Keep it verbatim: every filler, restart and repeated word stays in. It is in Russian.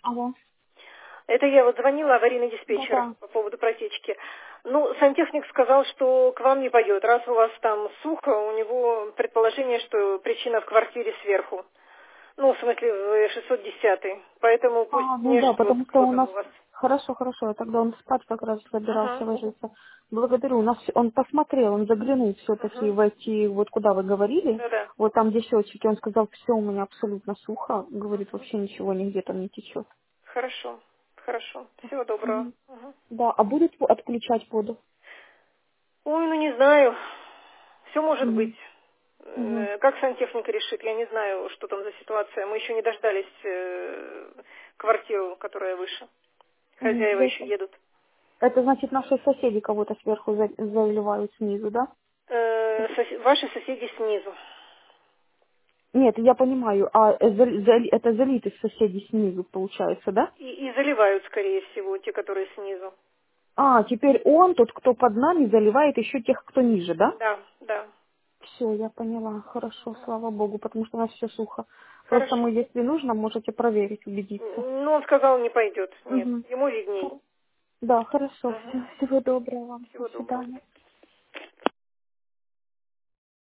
Алло. Это я вот звонила, аварийный диспетчер, Да-да. по поводу протечки. Ну, сантехник сказал, что к вам не пойдет. Раз у вас там сухо, у него предположение, что причина в квартире сверху. Ну, в смысле, в шестьсот десятый. Поэтому пусть А, ну не да, ждет, потому что кто у там нас... у вас. Хорошо, хорошо, тогда он спать как раз собирался Ага, ложиться. Благодарю. У нас он посмотрел, он заглянул все-таки ага. в эти, вот куда вы говорили, Да-да. вот там где счетчики, он сказал, все у меня абсолютно сухо, говорит, вообще ничего нигде там не течет. Хорошо, хорошо. Всего доброго. Мгм. Ага. Да, а будет во- отключать воду? Ой, ну не знаю. Все может быть. Угу. Угу. Э, Как сантехника решит, я не знаю, что там за ситуация. Мы еще не дождались э, квартиру, которая выше. Хозяева еще Угу. едут. Это значит, наши соседи кого-то сверху за- заливают снизу, да? Э, сос- Ваши соседи снизу. Нет, я понимаю, а э, зали- зали- это залитых соседей снизу получается, да? И, и заливают, скорее всего, те, которые снизу. А, теперь он, тот, кто под нами, заливает еще тех, кто ниже, да? Да, да. Все, я поняла. Хорошо, слава богу, потому что у нас все сухо. Просто Хорошо. мы, если нужно, можете проверить, убедиться. М, Ну, он сказал, не пойдет. Нет, Угу. ему видней. Да, хорошо. Ага. Всё, всего доброго вам. До Всего доброго. свидания.